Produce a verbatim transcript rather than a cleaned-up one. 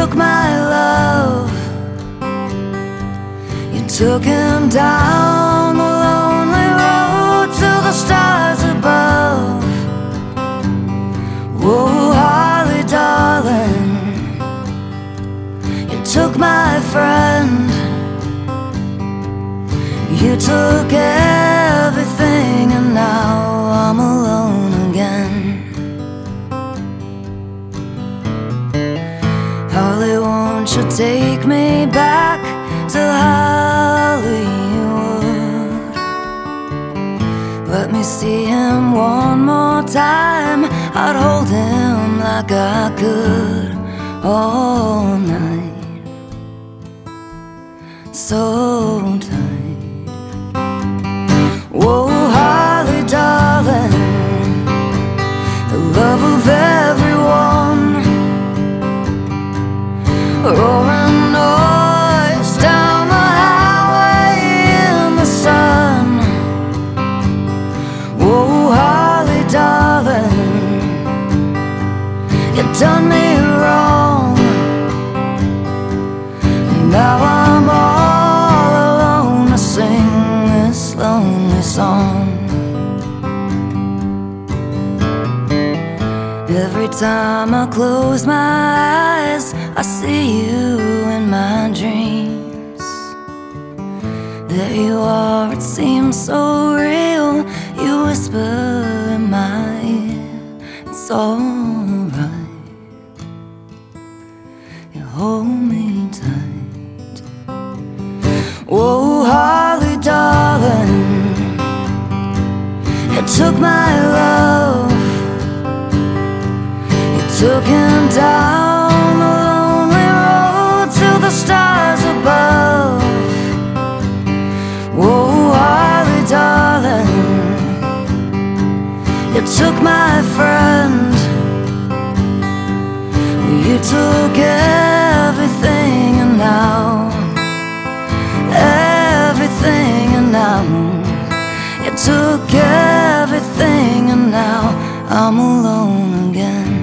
took my love, you took him down the lonely road to the stars above. Whoa, Holly, darling, you took my friend, you took everything, and now I'm alone again. Holly, won't you take me back to Hollywood? Let me see him one more time. I'd hold him like I could all night, so tight. Whoa, Holly, darling, the love of everyone, roaring noise down the highway in the sun. Whoa, Holly, darling, you done me wrong. Now I'm all alone to sing this lonely song. Every time I close my eyes, I see you in my dreams. There you are, it seems so real. You whisper in my ear, it's alright. You hold me tight. Whoa, Holly, darling, you took my love, you took him down the lonely road to the stars above. Whoa, Holly, darling, you took my friend, you took everything, and now everything, and now you took everything, and now I'm alone again.